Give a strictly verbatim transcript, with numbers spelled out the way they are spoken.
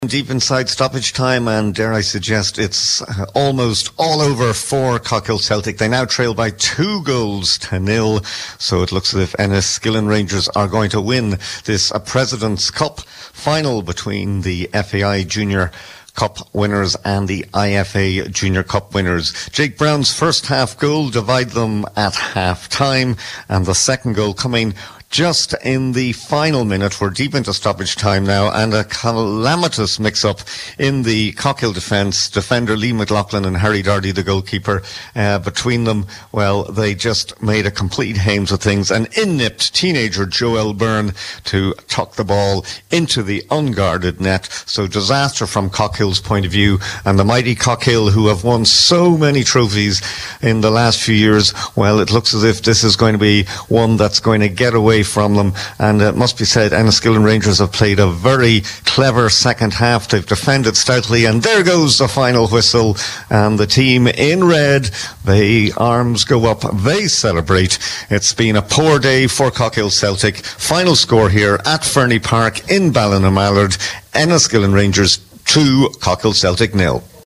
Deep inside stoppage time, and dare I suggest it's uh, almost all over for Cockhill Celtic. They now trail by two goals to nil, so it looks as if Enniskillen Rangers are going to win this uh, President's Cup final between the F A I Junior Cup winners and the I F A Junior Cup winners. Jake Brown's first half goal divided them at half time, and the second goal coming just in the final minute. We're deep into stoppage time now, and a calamitous mix-up in the Cockhill defence. Defender Lee McLaughlin and Harry Dardy, the goalkeeper, uh, between them, well, they just made a complete hames of things. And in-nipped teenager Joel Byrne to tuck the ball into the unguarded net. So disaster from Cockhill's point of view, and the mighty Cockhill, who have won so many trophies in the last few years, well, it looks as if this is going to be one that's going to get away from them. And it must be said, Enniskillen Rangers have played a very clever second half. They've defended stoutly, and there goes the final whistle, and the team in red, the arms go up, they celebrate. It's been a poor day for Cockhill Celtic. Final score here at Fernie Park in Ballina Mallard: Enniskillen Rangers two, Cockhill Celtic nil.